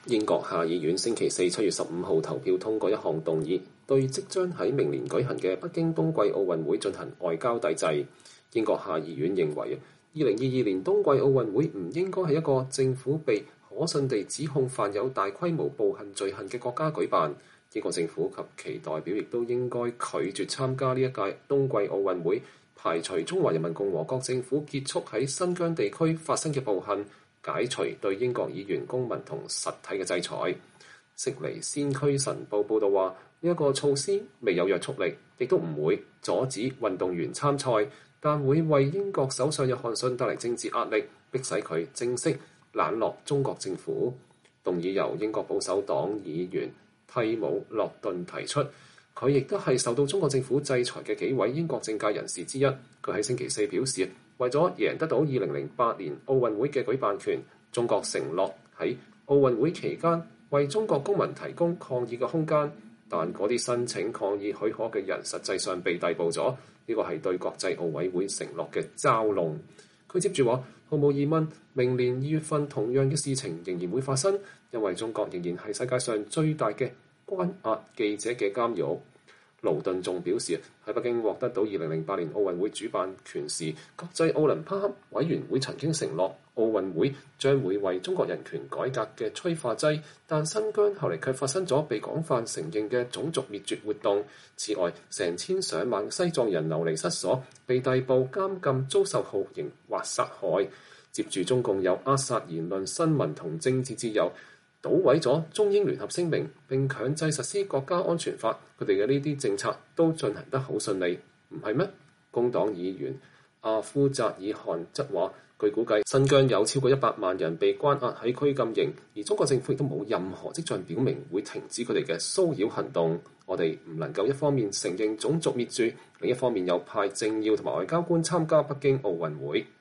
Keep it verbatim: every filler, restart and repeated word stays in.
英國下議院星期四七月十五號投票通過一項動議，對即將喺明年舉行嘅北京冬季奧運會進行外交抵制。英國下議院認為，二零二二年冬季奧運會唔應該係一個政府被可信地指控犯有大規模暴行罪行嘅國家舉辦。英國政府及其代表亦都應該拒絕參加呢一屆冬季奧運會，排除中華人民共和國政府結束喺新疆地區發生嘅暴行，解除對英國議員、公民同實體嘅制裁。悉尼先驅晨報報導話，呢、這、一個措施未有約束力，亦都唔會阻止運動員參賽，但會為英國首相約翰遜帶嚟政治壓力，迫使佢正式冷落中國政府。動議由英國保守黨議員蒂姆·洛頓提出，佢亦都係受到中國政府制裁嘅幾位英國政界人士之一。佢喺星期四表示，為咗贏得到二零零八年奧運會嘅舉辦權，中國承諾喺奧運會期間為中國公民提供抗議嘅空間，但嗰啲申請抗議許可嘅人實際上被逮捕咗。呢個係對國際奧委會承諾嘅嘲弄。佢接住話，毫無疑問，明年二月份同樣嘅事情仍然會發生，因為中國仍然係世界上最大嘅關押記者嘅監獄。勞頓仲表示，喺北京獲得到二零零八年奧運會主辦權時，國際奧林匹克委員會曾經承諾奧運會將會為中國人權改革嘅催化劑，但新疆後嚟卻發生咗被廣泛承認嘅種族滅絕活動。此外，成千上萬西藏人流離失所，被逮捕監禁，遭受酷刑或殺害。接住中共有扼殺言論、新聞同政治自由，搗毀咗中英聯合聲明，並強制實施國家安全法，佢哋嘅呢啲政策都進行得好順利，唔係咩？工黨議員阿夫扎爾汗則話，據估計新疆有超過一百萬人被關押喺拘禁營，而中國政府亦都冇任何跡象表明會停止佢哋嘅騷擾行動。我哋唔能夠一方面承認種族滅絕，另一方面又派政要同埋外交官參加北京奧運會。